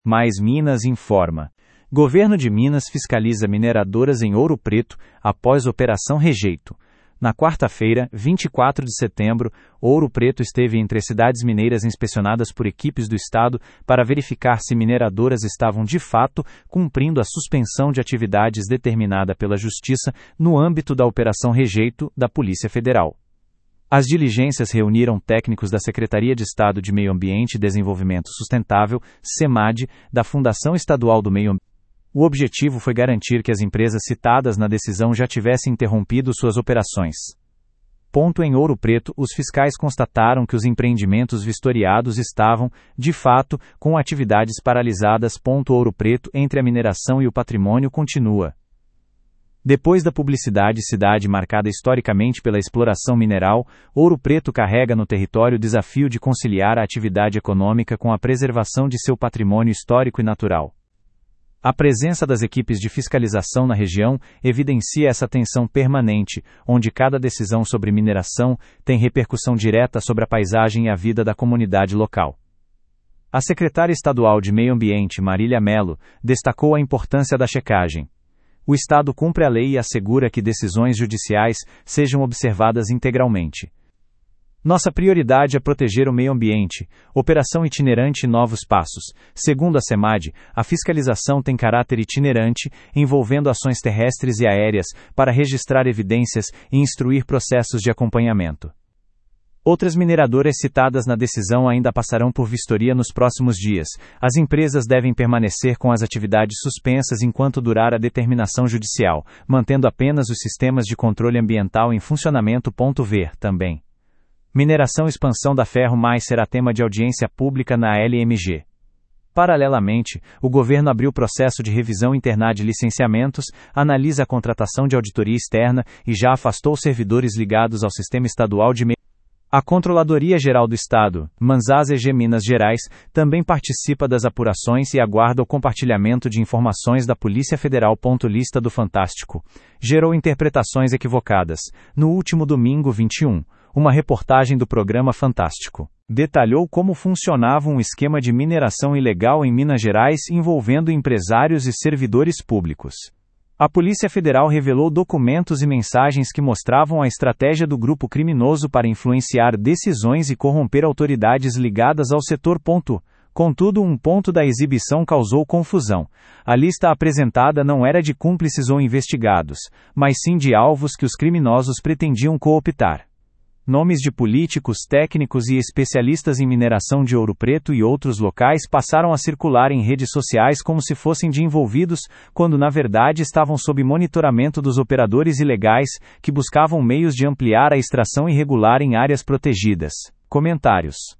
Mais Minas informa. Governo de Minas fiscaliza mineradoras em Ouro Preto após Operação Rejeito. Na quarta-feira, 24 de setembro, Ouro Preto esteve entre as cidades mineiras inspecionadas por equipes do Estado para verificar se mineradoras estavam de fato cumprindo a suspensão de atividades determinada pela Justiça no âmbito da Operação Rejeito da Polícia Federal. As diligências reuniram técnicos da Secretaria de Estado de Meio Ambiente e Desenvolvimento Sustentável, SEMAD, da Fundação Estadual do Meio Ambiente. O objetivo foi garantir que as empresas citadas na decisão já tivessem interrompido suas operações. Em Ouro Preto, os fiscais constataram que os empreendimentos vistoriados estavam, de fato, com atividades paralisadas. Ouro Preto, entre a mineração e o patrimônio, continua. Depois da publicidade cidade marcada historicamente pela exploração mineral, Ouro Preto carrega no território o desafio de conciliar a atividade econômica com a preservação de seu patrimônio histórico e natural. A presença das equipes de fiscalização na região evidencia essa tensão permanente, onde cada decisão sobre mineração tem repercussão direta sobre a paisagem e a vida da comunidade local. A secretária estadual de Meio Ambiente, Marília Mello, destacou a importância da checagem. O Estado cumpre a lei e assegura que decisões judiciais sejam observadas integralmente. Nossa prioridade é proteger o meio ambiente. Operação itinerante e novos passos. Segundo a SEMAD, a fiscalização tem caráter itinerante, envolvendo ações terrestres e aéreas, para registrar evidências e instruir processos de acompanhamento. Outras mineradoras citadas na decisão ainda passarão por vistoria nos próximos dias. As empresas devem permanecer com as atividades suspensas enquanto durar a determinação judicial, mantendo apenas os sistemas de controle ambiental em funcionamento. Ver também. Mineração e expansão da Ferro Mais será tema de audiência pública na LMG. Paralelamente, o governo abriu processo de revisão interna de licenciamentos, analisa a contratação de auditoria externa e já afastou servidores ligados ao Sistema Estadual de A Controladoria Geral do Estado, MANSAS-EG Minas Gerais, também participa das apurações e aguarda o compartilhamento de informações da Polícia Federal. Lista do Fantástico. Gerou interpretações equivocadas. No último domingo 21, uma reportagem do programa Fantástico detalhou como funcionava um esquema de mineração ilegal em Minas Gerais envolvendo empresários e servidores públicos. A Polícia Federal revelou documentos e mensagens que mostravam a estratégia do grupo criminoso para influenciar decisões e corromper autoridades ligadas ao setor. Contudo, um ponto da exibição causou confusão. A lista apresentada não era de cúmplices ou investigados, mas sim de alvos que os criminosos pretendiam cooptar. Nomes de políticos, técnicos e especialistas em mineração de Ouro Preto e outros locais passaram a circular em redes sociais como se fossem de envolvidos, quando na verdade estavam sob monitoramento dos operadores ilegais, que buscavam meios de ampliar a extração irregular em áreas protegidas. Comentários.